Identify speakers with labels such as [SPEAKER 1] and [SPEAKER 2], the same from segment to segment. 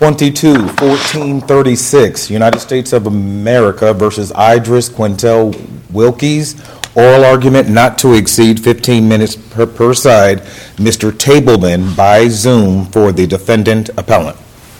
[SPEAKER 1] 22-1436, United States of America versus Idris Quintel Wilkies. Oral argument not to exceed 15 minutes per side. Mr. Tableman by Zoom for the defendant appellant.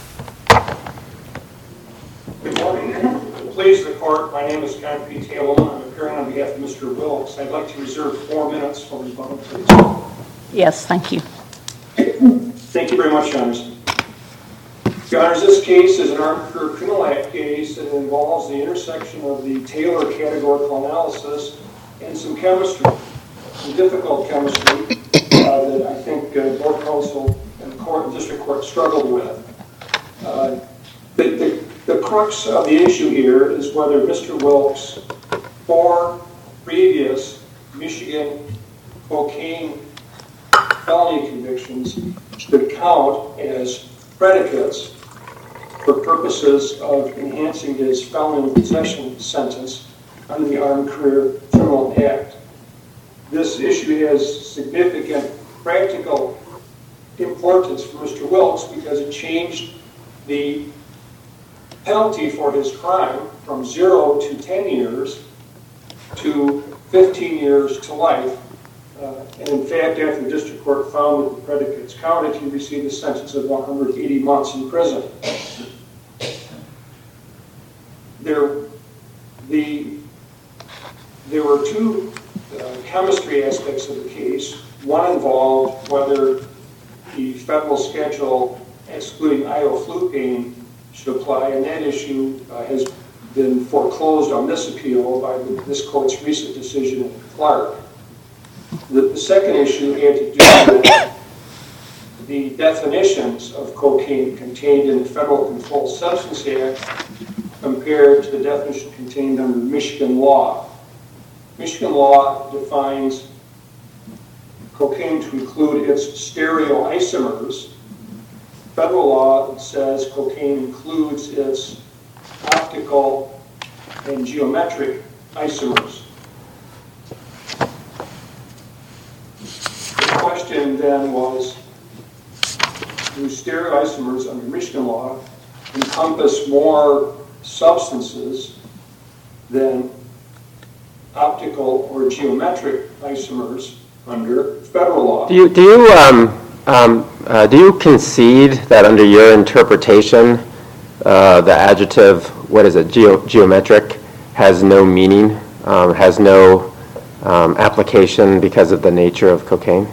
[SPEAKER 2] Good morning. Please, the court. My name is John P. Tableman. I'm appearing on behalf of Mr. Wilkes. I'd like to reserve 4 minutes for rebuttal, please.
[SPEAKER 3] Yes, thank you.
[SPEAKER 2] Thank you very much, Your Honors. Your Honors, this case is an Armed Career Criminal Act case that involves the intersection of the Taylor categorical analysis and some chemistry, some difficult chemistry that I think board counsel and the court and district court struggled with. The crux of the issue here is whether Mr. Wilkes' 4 previous Michigan cocaine felony convictions should count as predicates for purposes of enhancing his felony possession sentence under the Armed Career Criminal Act. This issue has significant practical importance for Mr. Wilkes because it changed the penalty for his crime from 0 to 10 years to 15 years to life. And in fact, after the district court found that the predicates counted, he received a sentence of 180 months in prison. There were 2 chemistry aspects of the case. One involved whether the federal schedule excluding ioflupine should apply, and that issue has been foreclosed on this appeal by this court's recent decision in Clark. The second issue had to do with the definitions of cocaine contained in the Federal Controlled Substance Act compared to the definition contained under Michigan law. Michigan law defines cocaine to include its stereoisomers. Federal law says cocaine includes its optical and geometric isomers. The question then was, do stereoisomers under Michigan law encompass more substances than optical or geometric isomers under federal law?
[SPEAKER 4] Do you concede that under your interpretation, the adjective, geometric, has no meaning, has no application because of the nature of cocaine?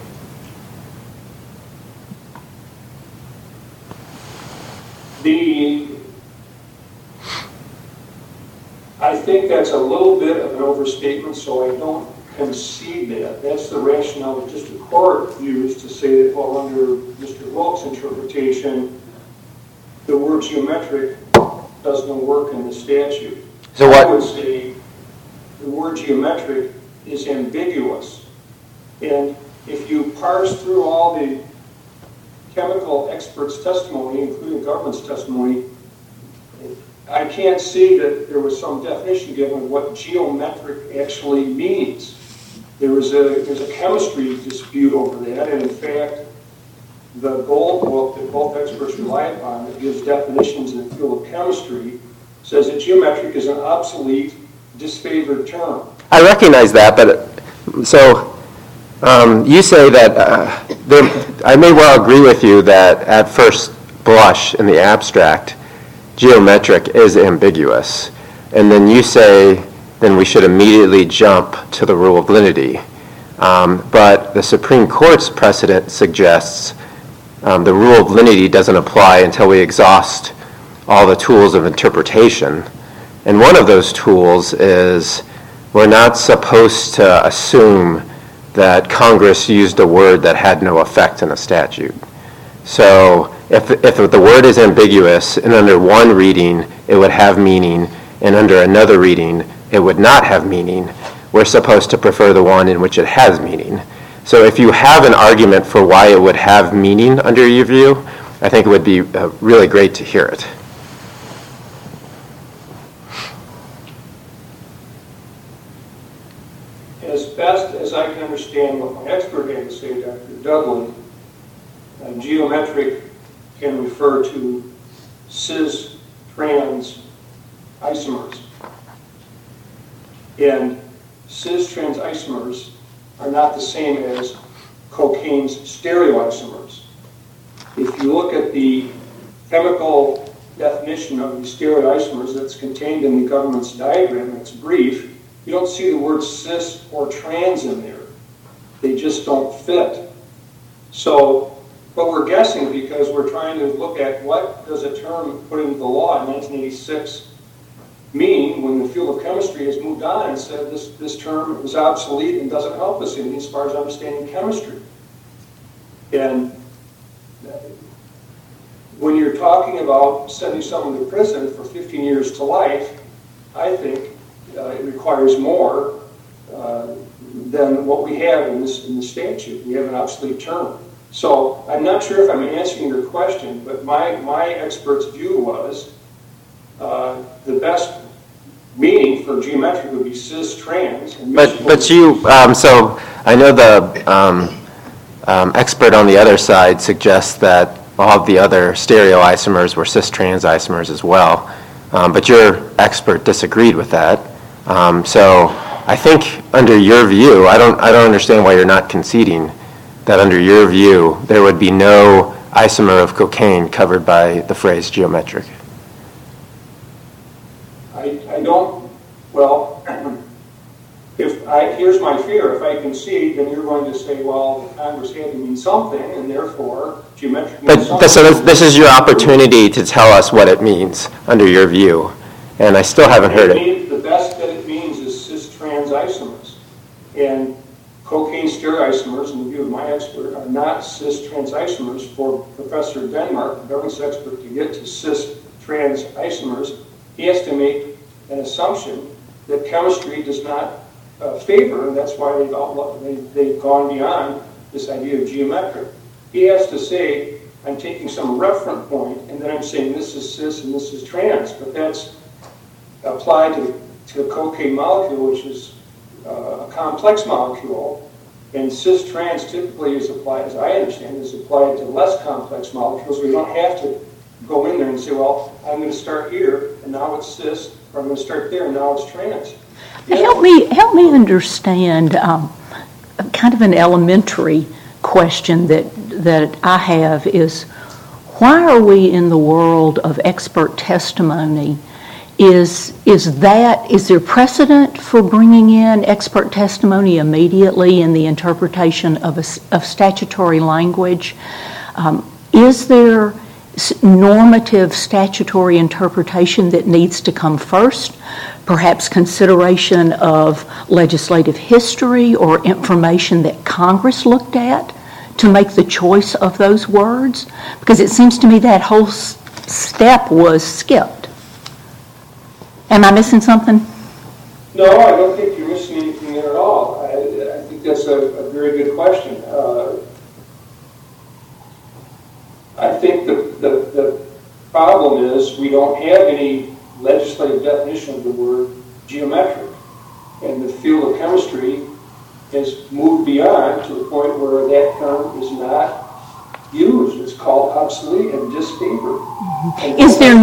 [SPEAKER 2] I think that's a little bit of an overstatement, so I don't concede that. That's the rationale the district court used to say that, well, under Mr. Wilkes' interpretation, the word geometric does no work in the statute.
[SPEAKER 4] So what?
[SPEAKER 2] I would say the word geometric is ambiguous. And if you parse through all the chemical experts' testimony, including the government's testimony, I can't see that there was some definition given of what geometric actually means. There's a chemistry dispute over that, and in fact, the Gold book that both experts rely upon that gives definitions in the field of chemistry says that geometric is an obsolete, disfavored term.
[SPEAKER 4] I recognize that, but so you say that I may well agree with you that at first blush in the abstract, geometric is ambiguous, and then you say then we should immediately jump to the rule of lenity. But the Supreme Court's precedent suggests the rule of lenity doesn't apply until we exhaust all the tools of interpretation. And one of those tools is we're not supposed to assume that Congress used a word that had no effect in a statute. So if the word is ambiguous and under one reading it would have meaning and under another reading it would not have meaning, we're supposed to prefer the one in which it has meaning. So if you have an argument for why it would have meaning under your view, I think it would be really great to hear it.
[SPEAKER 2] As best as I can understand what my expert had to say, Dr. Dudley, geometric can refer to cis-trans isomers. And cis-trans isomers are not the same as cocaine's stereoisomers. If you look at the chemical definition of the stereoisomers that's contained in the government's diagram, it's brief, you don't see the word cis or trans in there. They just don't fit. So, but we're guessing because we're trying to look at what does a term put into the law in 1986 mean when the field of chemistry has moved on and said this term is obsolete and doesn't help us in as far as understanding chemistry. And when you're talking about sending someone to prison for 15 years to life, I think it requires more than what we have in the statute. We have an obsolete term. So I'm not sure if I'm answering your question, but my expert's view was the best meaning for geometric would be cis-trans.
[SPEAKER 4] But you, so I know the expert on the other side suggests that all of the other stereoisomers were cis-trans isomers as well, but your expert disagreed with that. So I think under your view, I don't understand why you're not conceding that under your view there would be no isomer of cocaine covered by the phrase geometric.
[SPEAKER 2] I don't, well, here's my fear. If I concede, then you're going to say, well, Congress had to mean something, and therefore geometric means something.
[SPEAKER 4] So this is your opportunity to tell us what it means under your view, and I still haven't heard it.
[SPEAKER 2] The best that it means is cis-trans isomers. And cocaine stereoisomers, in the view of my expert, are not cis-trans isomers. For Professor Denmark, the government's expert, to get to cis-trans isomers, he has to make an assumption that chemistry does not favor, and that's why they've gone beyond this idea of geometric. He has to say, I'm taking some reference point, and then I'm saying this is cis and this is trans, but that's applied to the cocaine molecule, which is a complex molecule, and cis-trans typically is applied, as I understand, is applied to less complex molecules. We don't have to go in there and say, well, I'm going to start here, and now it's cis, or I'm going to start there, and now it's trans. Yeah.
[SPEAKER 3] Help me understand kind of an elementary question that I have is, why are we in the world of expert testimony? Is there precedent for bringing in expert testimony immediately in the interpretation of statutory language? Is there normative statutory interpretation that needs to come first? Perhaps consideration of legislative history or information that Congress looked at to make the choice of those words? Because it seems to me that whole step was skipped. Am I missing something?
[SPEAKER 2] No, I don't think you're missing anything there at all. I think that's a very good question. I think the problem is we don't have any legislative definition of the word geometric. And the field of chemistry has moved beyond to the point where that term is not used. It's called obsolete and disfavored. Mm-hmm.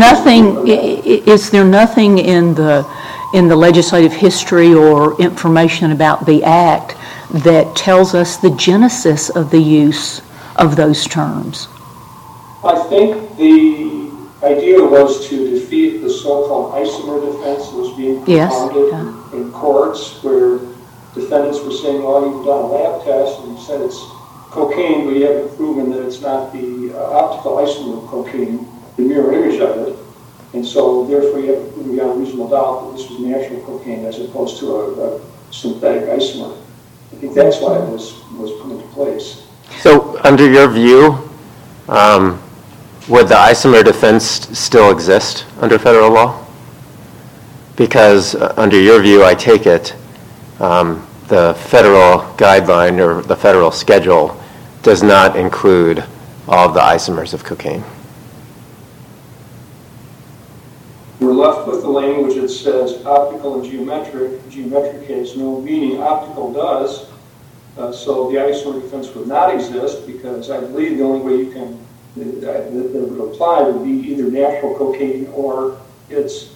[SPEAKER 3] Is there nothing in the legislative history or information about the Act that tells us the genesis of the use of those terms?
[SPEAKER 2] I think the idea was to defeat the so-called isomer defense that was being propounded in courts, where defendants were saying, well, you've done a lab test and you said it's cocaine, but you haven't proven that it's not the optical isomer of cocaine, the mirror image of it. And so, therefore, you have to prove beyond reasonable doubt that this was natural cocaine as opposed to a synthetic isomer. I think that's why it was put into place.
[SPEAKER 4] So, under your view, would the isomer defense still exist under federal law? Because under your view, I take it, the federal guideline or the federal schedule does not include all of the isomers of cocaine.
[SPEAKER 2] We're left with the language that says optical and geometric. Geometric has no meaning. Optical does. So the isomer defense would not exist, because I believe the only way you can that would apply would be either natural cocaine or its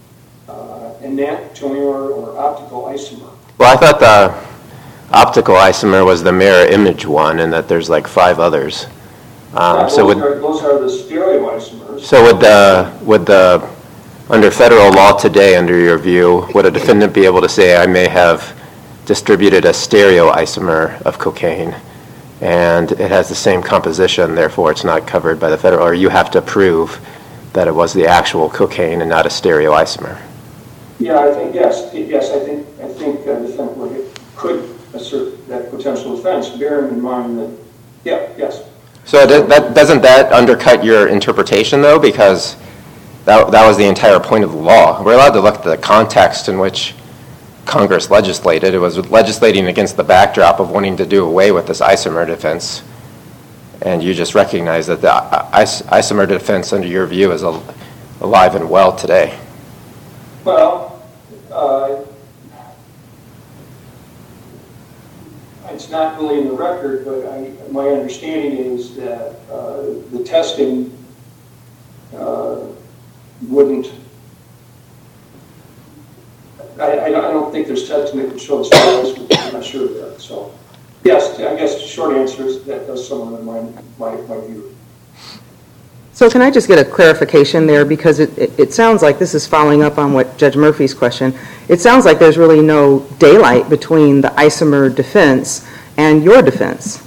[SPEAKER 2] enantiomer or optical isomer.
[SPEAKER 4] Well, I thought the optical isomer was the mirror image one, and that there's like 5 others.
[SPEAKER 2] Those are the stereoisomers.
[SPEAKER 4] So would the under federal law today, under your view, would a defendant be able to say, I may have distributed a stereoisomer of cocaine, and it has the same composition, therefore it's not covered by the federal, or you have to prove that it was the actual cocaine and not a stereoisomer?
[SPEAKER 2] Yeah, I think yes. I think the defendant could assert that potential offense, bearing in mind that, yes.
[SPEAKER 4] So doesn't that undercut your interpretation, though? Because that was the entire point of the law. We're allowed to look at the context in which Congress legislated. It was legislating against the backdrop of wanting to do away with this isomer defense. And you just recognize that the isomer defense, under your view, is alive and well today.
[SPEAKER 2] Well, it's not really in the record, but my understanding is that the testing wouldn't. I don't think there's testing that would show the status, but I'm not sure of that. So, yes, I guess the short answer is that does some of my view.
[SPEAKER 5] So can I just get a clarification there, because it sounds like this is following up on what Judge Murphy's question. It sounds like there's really no daylight between the isomer defense and your defense.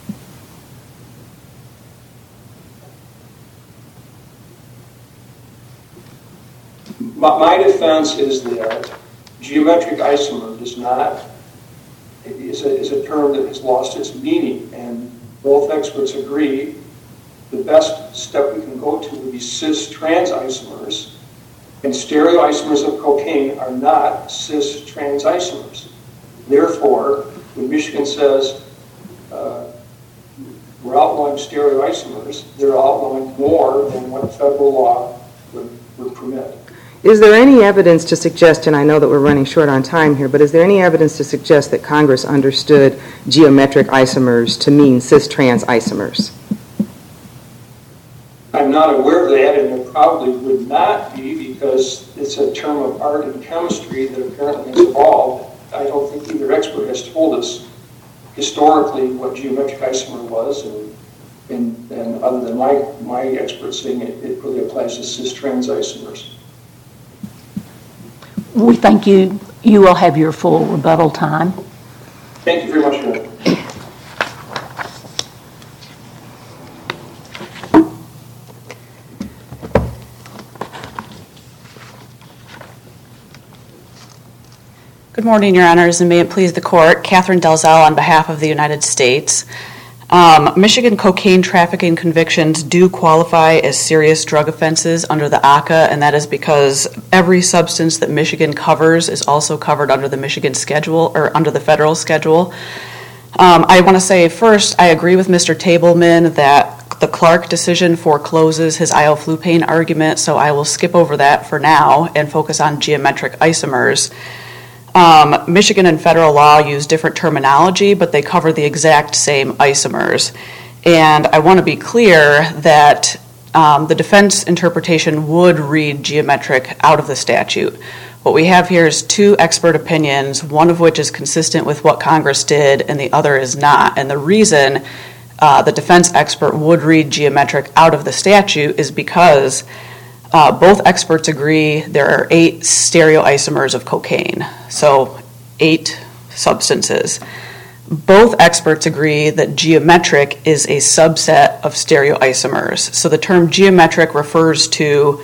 [SPEAKER 2] My defense is that geometric isomer does not, is a term that has lost its meaning, and both experts agree the best step we can go to would be cis-trans isomers, and stereoisomers of cocaine are not cis-trans isomers. Therefore, when Michigan says we're outlawing stereoisomers, they're outlawing more than what federal law would permit.
[SPEAKER 5] Is there any evidence to suggest, and I know that we're running short on time here, but is there any evidence to suggest that Congress understood geometric isomers to mean cis-trans isomers?
[SPEAKER 2] I'm not aware of that, and it probably would not be, because it's a term of art and chemistry that apparently has evolved. I don't think either expert has told us historically what geometric isomer was, and other than my expert saying it really applies to cis-trans isomers.
[SPEAKER 3] We thank you. You will have your full rebuttal time.
[SPEAKER 2] Thank you very much, Your Honor.
[SPEAKER 6] Good morning, Your Honors, and may it please the Court. Catherine Delzell on behalf of the United States. Michigan cocaine trafficking convictions do qualify as serious drug offenses under the ACCA, and that is because every substance that Michigan covers is also covered under the Michigan schedule, or under the federal schedule. I want to say first, I agree with Mr. Tableman that the Clark decision forecloses his ioflupane argument, so I will skip over that for now and focus on geometric isomers. Michigan and federal law use different terminology, but they cover the exact same isomers. And I want to be clear that the defense interpretation would read geometric out of the statute. What we have here is 2 expert opinions, one of which is consistent with what Congress did and the other is not. And the reason the defense expert would read geometric out of the statute is because both experts agree there are 8 stereoisomers of cocaine, so 8 substances. Both experts agree that geometric is a subset of stereoisomers. So the term geometric refers to,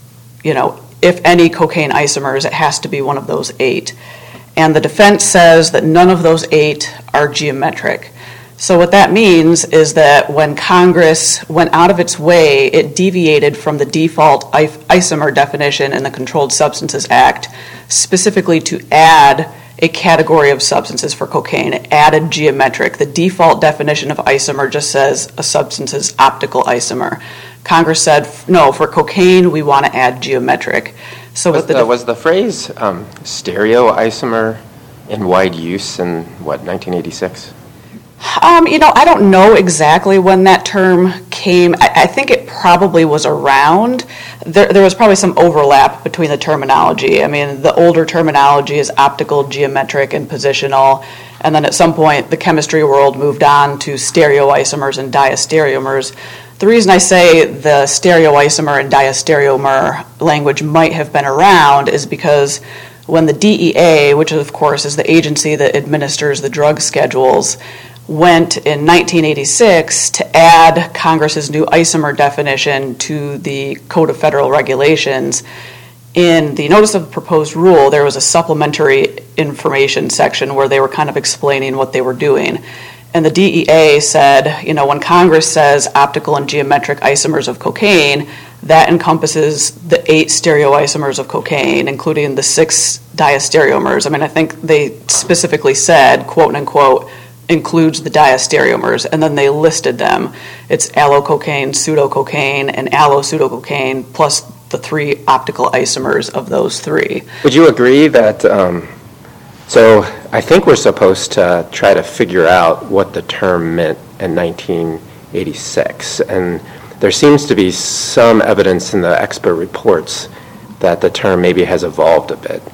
[SPEAKER 6] if any cocaine isomers, it has to be one of those 8. And the defense says that none of those 8 are geometric. So what that means is that when Congress went out of its way, it deviated from the default isomer definition in the Controlled Substances Act, specifically to add a category of substances for cocaine. It added geometric. The default definition of isomer just says a substance's optical isomer. Congress said, no, for cocaine, we want to add geometric. So
[SPEAKER 4] was the phrase stereoisomer in wide use in, 1986?
[SPEAKER 6] I don't know exactly when that term came. I think it probably was around. There was probably some overlap between the terminology. I mean, the older terminology is optical, geometric, and positional. And then at some point, the chemistry world moved on to stereoisomers and diastereomers. The reason I say the stereoisomer and diastereomer language might have been around is because when the DEA, which of course is the agency that administers the drug schedules, went in 1986 to add Congress's new isomer definition to the Code of Federal Regulations, in the Notice of Proposed Rule, there was a supplementary information section where they were kind of explaining what they were doing. And the DEA said, when Congress says optical and geometric isomers of cocaine, that encompasses the 8 stereoisomers of cocaine, including the 6 diastereomers. I mean, I think they specifically said, quote unquote, includes the diastereomers, and then they listed them. It's allococaine, pseudococaine, and allo-pseudococaine, plus the 3 optical isomers of those 3.
[SPEAKER 4] Would you agree that, so I think we're supposed to try to figure out what the term meant in 1986, and there seems to be some evidence in the expert reports that the term maybe has evolved a bit.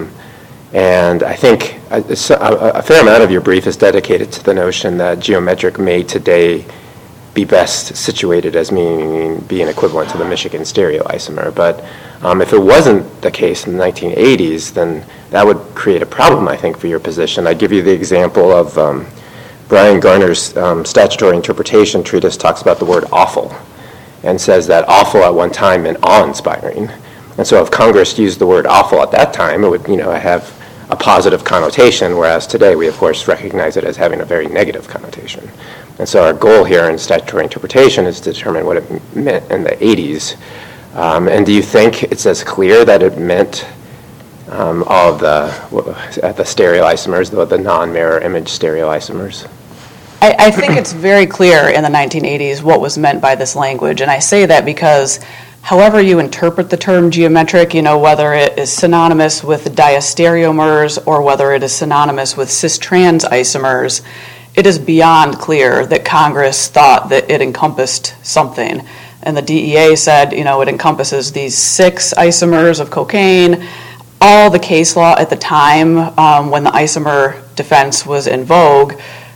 [SPEAKER 4] And I think a fair amount of your brief is dedicated to the notion that geometric may today be best situated as being equivalent to the Michigan stereoisomer. But if it wasn't the case in the 1980s, then that would create a problem, I think, for your position. I'd give you the example of Brian Garner's statutory interpretation treatise talks about the word awful and says that awful at one time meant awe-inspiring. And so if Congress used the word awful at that time, it would have a positive connotation, whereas today we, of course, recognize it as having a very negative connotation. And so our goal here in statutory interpretation is to determine what it meant in the 80s. And do you think it's as clear that it meant all of the stereoisomers, the non-mirror image stereoisomers?
[SPEAKER 6] I think it's very clear in the 1980s what was meant by this language, and I say that because however you interpret the term geometric, whether it is synonymous with diastereomers or whether it is synonymous with cis-trans isomers, it is beyond clear that Congress thought that it encompassed something. And the DEA said, it encompasses these 6 isomers of cocaine. All the case law at the time when the isomer defense was in vogue,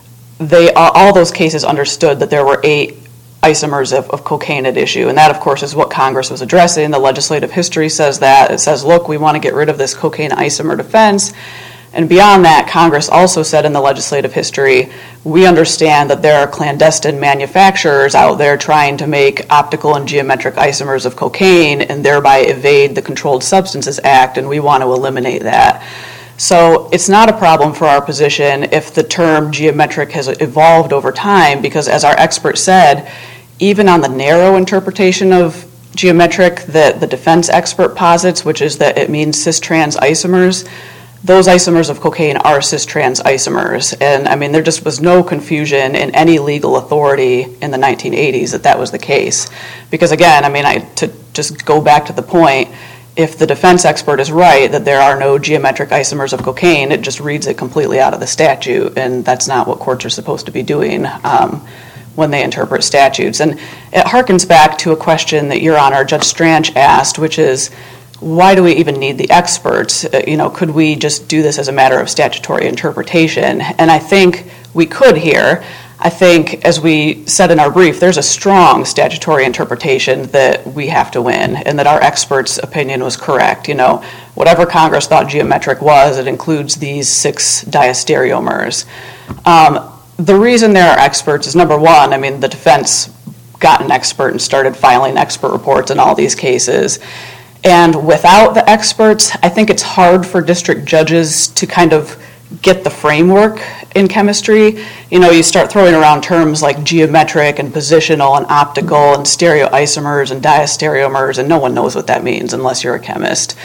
[SPEAKER 6] all those cases understood that there were 8 isomers of cocaine at issue. And that, of course, is what Congress was addressing. The legislative history says that. It says, look, we want to get rid of this cocaine isomer defense. And beyond that, Congress also said in the legislative history, we understand that there are clandestine manufacturers out there trying to make optical and geometric isomers of cocaine and thereby evade the Controlled Substances Act, and we want to eliminate that. So it's not a problem for our position if the term geometric has evolved over time, because as our expert said, even on the narrow interpretation of geometric that the defense expert posits, which is that it means cis-trans isomers, those isomers of cocaine are cis-trans isomers. And I mean, there just was no confusion in any legal authority in the 1980s that was the case. Because again, I mean, to just go back to the point, if the defense expert is right that there are no geometric isomers of cocaine, it just reads it completely out of the statute, and that's not what courts are supposed to be doing when they interpret statutes. And it harkens back to a question that Your Honor, Judge Stranch asked, which is, why do we even need the experts? Could we just do this as a matter of statutory interpretation? And I think we could here. I think, as we said in our brief, there's a strong statutory interpretation that we have to win, and that our expert's opinion was correct. Whatever Congress thought geometric was, it includes these 6 diastereomers. The reason there are experts is, number one, I mean, the defense got an expert and started filing expert reports in all these cases. And without the experts, I think it's hard for district judges to kind of get the framework in chemistry. You start throwing around terms like geometric and positional and optical and stereoisomers and diastereomers, and no one knows what that means unless you're a chemist.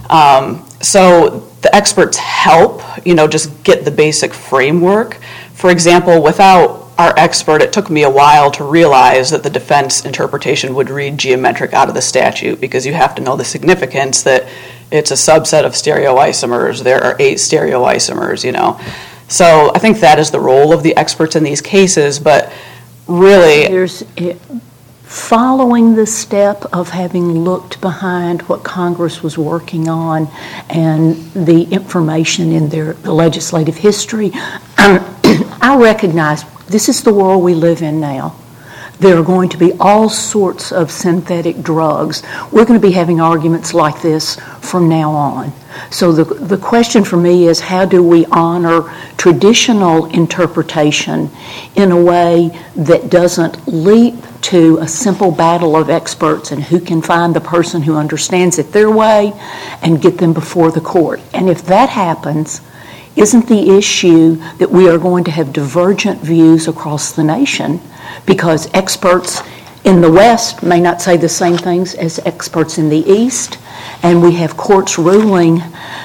[SPEAKER 6] So the experts help, just get the basic framework. For example, without our expert, it took me a while to realize that the defense interpretation would read geometric out of the statute, because you have to know the significance that it's a subset of stereoisomers. There are 8 stereoisomers, So I think that is the role of the experts in these cases, but really...
[SPEAKER 3] Following the step of having looked behind what Congress was working on and the information in their legislative history, I recognize this is the world we live in now. There are going to be all sorts of synthetic drugs. We're going to be having arguments like this from now on. So the question for me is, how do we honor traditional interpretation in a way that doesn't leap to a simple battle of experts and who can find the person who understands it their way and get them before the court? And if that happens, isn't the issue that we are going to have divergent views across the nation because experts in the West may not say the same things as experts in the East, and we have courts ruling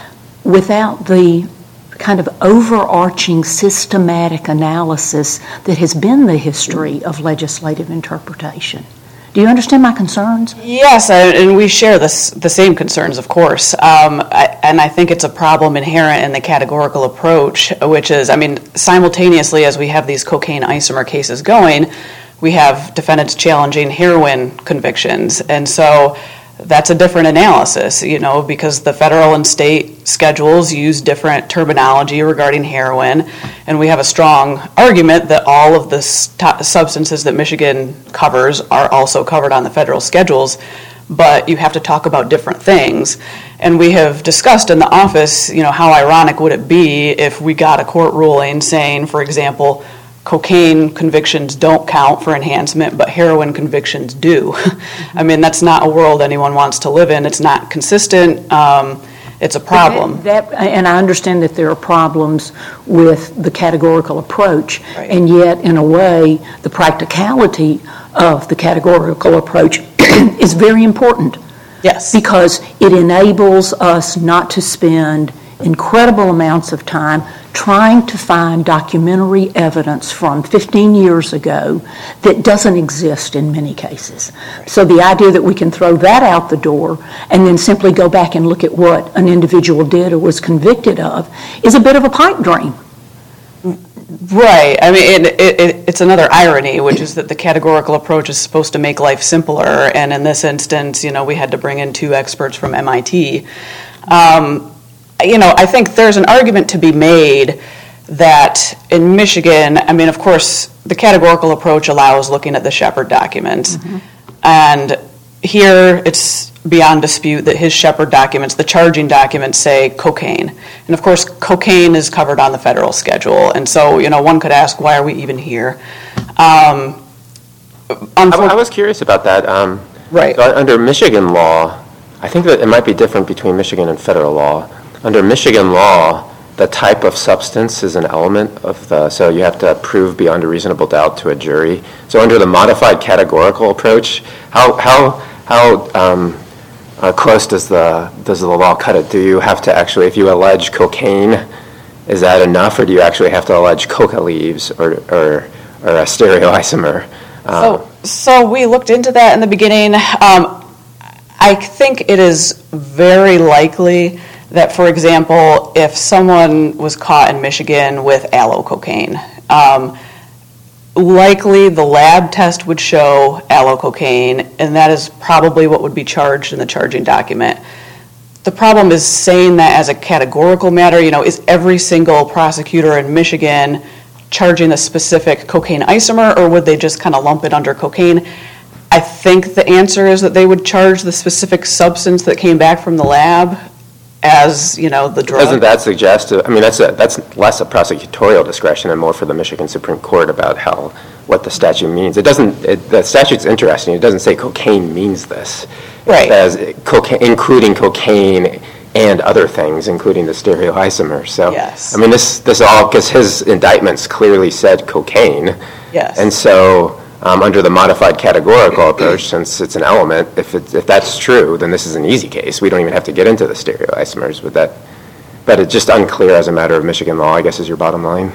[SPEAKER 3] without the kind of overarching systematic analysis that has been the history of legislative interpretation. Do you understand my concerns?
[SPEAKER 6] Yes, and we share the same concerns, of course. And I think it's a problem inherent in the categorical approach, which is, simultaneously as we have these cocaine isomer cases going, we have defendants challenging heroin convictions. And so that's a different analysis, because the federal and state schedules use different terminology regarding heroin, and we have a strong argument that all of the substances that Michigan covers are also covered on the federal schedules, but you have to talk about different things. And we have discussed in the office, how ironic would it be if we got a court ruling saying, for example, cocaine convictions don't count for enhancement, but heroin convictions do. That's not a world anyone wants to live in. It's not consistent. It's a problem.
[SPEAKER 3] And I understand that there are problems with the categorical approach,
[SPEAKER 6] right.
[SPEAKER 3] And yet, in a way, the practicality of the categorical approach is very important.
[SPEAKER 6] Yes.
[SPEAKER 3] Because it enables us not to spend incredible amounts of time trying to find documentary evidence from 15 years ago that doesn't exist in many cases. So the idea that we can throw that out the door and then simply go back and look at what an individual did or was convicted of is a bit of a pipe dream.
[SPEAKER 6] Right. It's another irony, which is that the categorical approach is supposed to make life simpler, and in this instance, we had to bring in 2 experts from MIT. I think there's an argument to be made that in Michigan, of course, the categorical approach allows looking at the Shepard documents. Mm-hmm. And here it's beyond dispute that his Shepard documents, the charging documents, say cocaine. And of course, cocaine is covered on the federal schedule. And so, one could ask, why are we even here?
[SPEAKER 4] I was curious about that.
[SPEAKER 6] Right.
[SPEAKER 4] So under Michigan law, I think that it might be different between Michigan and federal law. Under Michigan law, the type of substance is an element of so you have to prove beyond a reasonable doubt to a jury. So under the modified categorical approach, how close does the law cut it? Do you have to actually, if you allege cocaine, is that enough, or do you actually have to allege coca leaves or a stereoisomer?
[SPEAKER 6] So we looked into that in the beginning. I think it is very likely that, for example, if someone was caught in Michigan with aloe cocaine, likely the lab test would show aloe cocaine, and that is probably what would be charged in the charging document. The problem is saying that as a categorical matter, is every single prosecutor in Michigan charging a specific cocaine isomer, or would they just kind of lump it under cocaine? I think the answer is that they would charge the specific substance that came back from the lab as, the drug.
[SPEAKER 4] Doesn't that suggest, that's less a prosecutorial discretion and more for the Michigan Supreme Court about what the statute means. The statute's interesting. It doesn't say cocaine means this.
[SPEAKER 6] Right.
[SPEAKER 4] It says including cocaine and other things, including the stereoisomer. So,
[SPEAKER 6] yes.
[SPEAKER 4] This all, because his indictments clearly said cocaine.
[SPEAKER 6] Yes.
[SPEAKER 4] And so, under the modified categorical approach, since it's an element, if that's true, then this is an easy case. We don't even have to get into the stereoisomers with that. But it's just unclear as a matter of Michigan law, I guess, is your bottom line.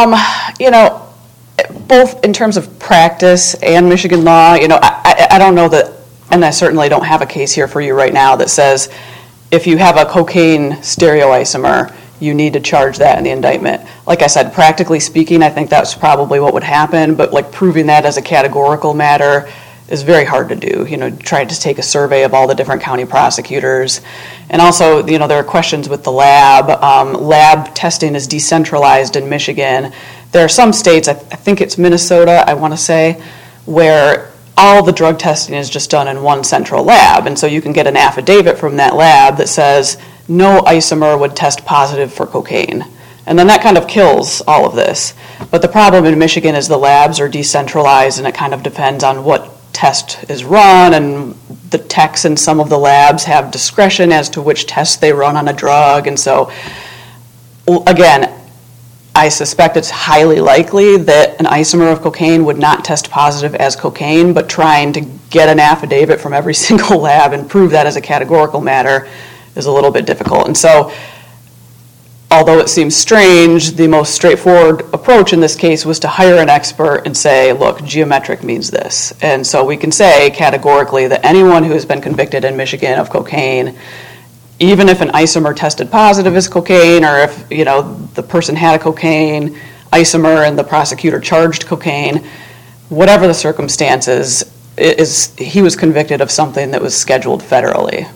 [SPEAKER 6] Both in terms of practice and Michigan law, I don't know that, and I certainly don't have a case here for you right now that says if you have a cocaine stereoisomer, you need to charge that in the indictment. Like I said, practically speaking, I think that's probably what would happen, but like proving that as a categorical matter is very hard to do. Try to take a survey of all the different county prosecutors. And also, there are questions with the lab. Lab testing is decentralized in Michigan. There are some states, I think it's Minnesota, I want to say, where all the drug testing is just done in one central lab. And so you can get an affidavit from that lab that says no isomer would test positive for cocaine. And then that kind of kills all of this. But the problem in Michigan is the labs are decentralized, and it kind of depends on what test is run, and the techs in some of the labs have discretion as to which tests they run on a drug. And so, again, I suspect it's highly likely that an isomer of cocaine would not test positive as cocaine, but trying to get an affidavit from every single lab and prove that as a categorical matter is a little bit difficult. And so, although it seems strange, the most straightforward approach in this case was to hire an expert and say, look, geometric means this. And so we can say categorically that anyone who has been convicted in Michigan of cocaine, even if an isomer tested positive as cocaine, or if the person had a cocaine isomer and the prosecutor charged cocaine, whatever the circumstances, he was convicted of something that was scheduled federally.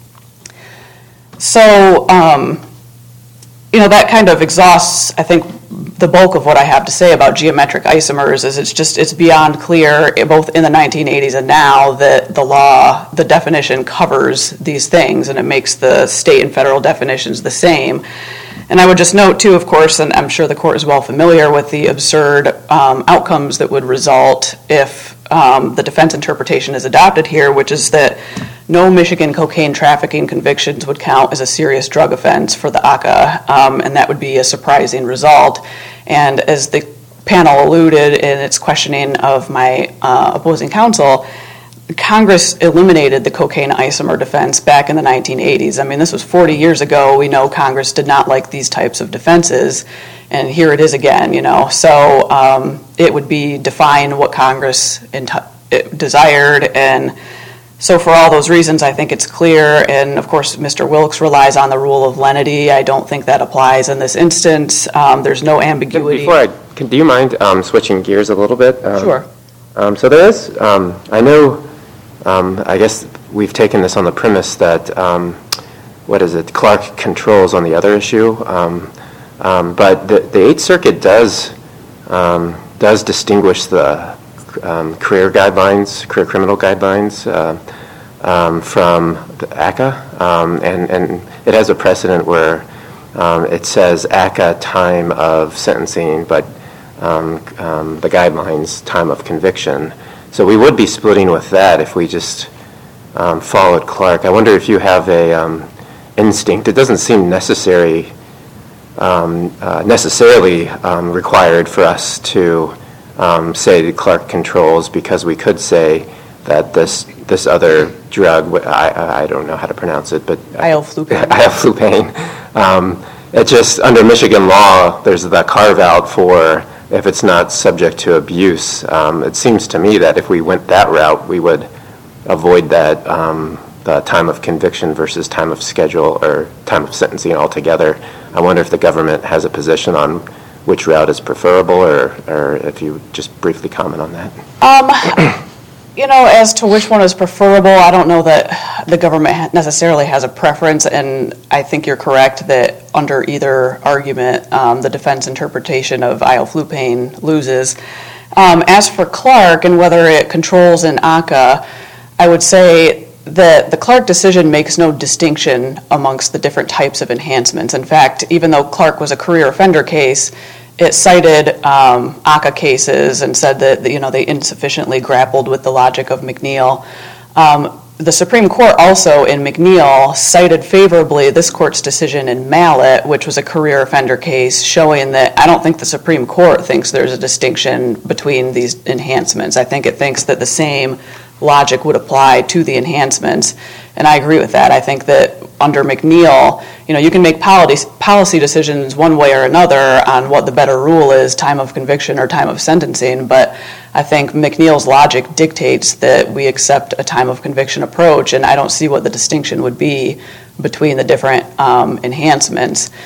[SPEAKER 6] So, that kind of exhausts, I think, the bulk of what I have to say about geometric isomers. Is it's beyond clear, both in the 1980s and now, that the definition covers these things, and it makes the state and federal definitions the same. And I would just note, too, of course, and I'm sure the court is well familiar with the absurd outcomes that would result if the defense interpretation is adopted here, which is that no Michigan cocaine trafficking convictions would count as a serious drug offense for the ACCA, and that would be a surprising result. And as the panel alluded in its questioning of my opposing counsel, Congress eliminated the cocaine isomer defense back in the 1980s. I mean, this was 40 years ago. We know Congress did not like these types of defenses, and here it is again, So it would be define what Congress desired, and so for all those reasons, I think it's clear, and of course, Mr. Wilkes relies on the rule of lenity. I don't think that applies in this instance. There's no ambiguity.
[SPEAKER 4] Do you mind switching gears a little bit?
[SPEAKER 6] Sure.
[SPEAKER 4] So there is, I know, I guess we've taken this on the premise that, Clark controls on the other issue, but the Eighth Circuit does distinguish the career criminal guidelines from the ACCA, and it has a precedent where it says ACCA time of sentencing, but the guidelines time of conviction. So we would be splitting with that if we just followed Clark. I wonder if you have a instinct. It doesn't seem necessarily required for us to say that Clark controls, because we could say that this other drug, I don't know how to pronounce it, but ioflupane. It just, under Michigan law, there's the carve out for if it's not subject to abuse. It seems to me that if we went that route, we would avoid that the time of conviction versus time of schedule or time of sentencing altogether. I wonder if the government has a position on which route is preferable, or if you just briefly comment on that.
[SPEAKER 6] As to which one is preferable, I don't know that the government necessarily has a preference, and I think you're correct that under either argument, the defense interpretation of ioflupane loses. As for Clark and whether it controls in ACCA, I would say that the Clark decision makes no distinction amongst the different types of enhancements. In fact, even though Clark was a career offender case, it cited ACCA cases and said that they insufficiently grappled with the logic of McNeil. The Supreme Court also in McNeil cited favorably this court's decision in Mallet, which was a career offender case, showing that I don't think the Supreme Court thinks there's a distinction between these enhancements. I think it thinks that the same logic would apply to the enhancements, and I agree with that. I think that under McNeil, you can make policy decisions one way or another on what the better rule is, time of conviction or time of sentencing, but I think McNeil's logic dictates that we accept a time of conviction approach, and I don't see what the distinction would be between the different enhancements.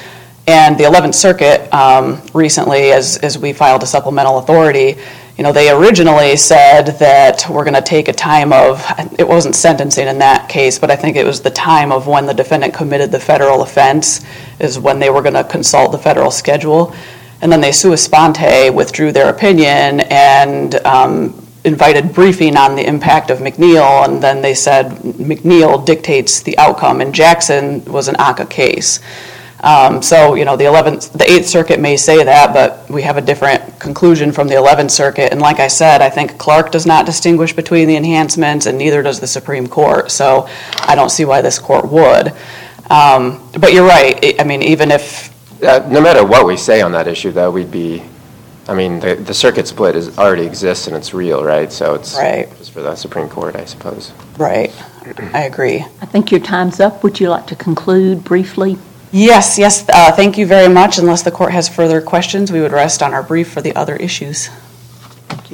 [SPEAKER 6] And the 11th Circuit recently, as we filed a supplemental authority, they originally said that we're going to take a time of, it wasn't sentencing in that case, but I think it was the time of when the defendant committed the federal offense is when they were going to consult the federal schedule. And then they sua sponte withdrew their opinion and invited briefing on the impact of McNeil, and then they said McNeil dictates the outcome, and Jackson was an ACCA case. So, the 8th Circuit may say that, but we have a different conclusion from the 11th Circuit. And like I said, I think Clark does not distinguish between the enhancements, and neither does the Supreme Court. So I don't see why this court would. But you're right. I mean, even if...
[SPEAKER 4] no matter what we say on that issue, though, we'd be... I mean, the circuit split already exists, and it's real, right? So it's just for the Supreme Court, I suppose.
[SPEAKER 6] Right. I agree.
[SPEAKER 3] I think your time's up. Would you like to conclude briefly?
[SPEAKER 6] Yes. Thank you very much. Unless the court has further questions, we would rest on our brief for the other issues.
[SPEAKER 3] Thank you.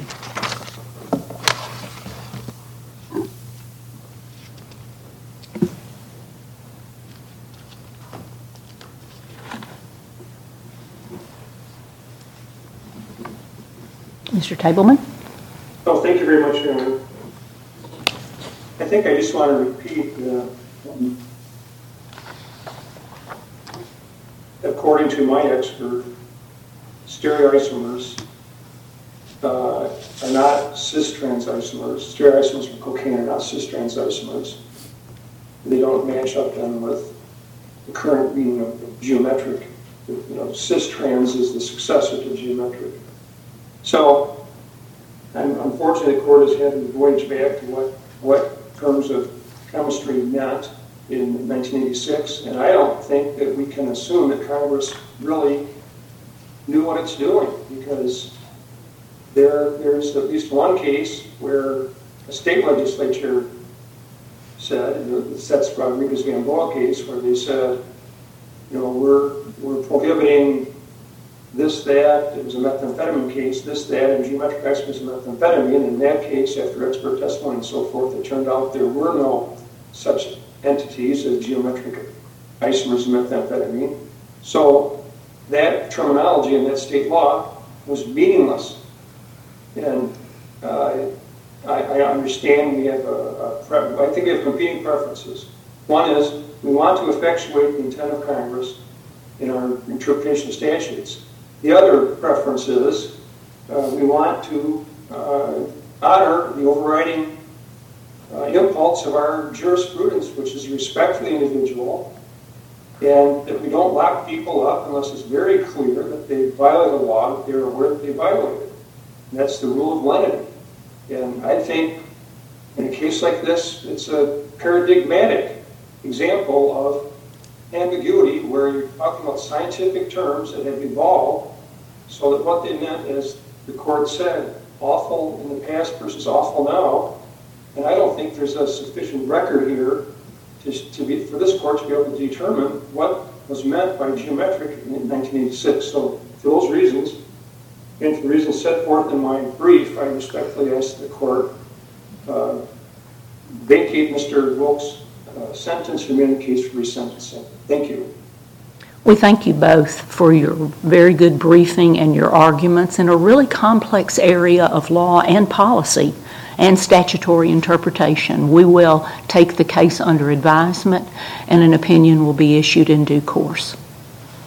[SPEAKER 3] Mr. Tableman?
[SPEAKER 2] Oh, thank you very much, Chairman. I think I just want to repeat according to my expert, stereoisomers are not cis-trans isomers. Stereoisomers from cocaine are not cis-trans isomers. They don't match up then with the current meaning of geometric. Cis-trans is the successor to geometric. So I'm unfortunately the court has had to voyage back to what terms of chemistry meant in 1986, and I don't think that we can assume that Congress really knew what it's doing, because there's at least one case where a state legislature said, that's Rodriguez-Gamboa case, where they said, we're prohibiting this, that. It was a methamphetamine case, this, that, and geometric isomers of methamphetamine. In that case, after expert testimony and so forth, it turned out there were no such entities as geometric isomers of methamphetamine. So that terminology in that state law was meaningless. And I understand we have I think we have competing preferences. One is we want to effectuate the intent of Congress in our interpretation of statutes. The other preference is we want to honor the overriding impulse of our jurisprudence, which is respect for the individual, and that we don't lock people up unless it's very clear that they violate a law that they're aware that they violated. And that's the rule of lenity. And I think in a case like this, it's a paradigmatic example of ambiguity where you're talking about scientific terms that have evolved so that what they meant, as the court said, awful in the past versus awful now. And I don't think there's a sufficient record here for this court to be able to determine what was meant by geometric in 1986. So for those reasons, and for the reasons set forth in my brief, I respectfully ask the court vacate Mr. Wilkes' sentence, remain the case for resentencing. Thank you.
[SPEAKER 3] We thank you both for your very good briefing and your arguments in a really complex area of law and policy and statutory interpretation. We will take the case under advisement, and an opinion will be issued in due course.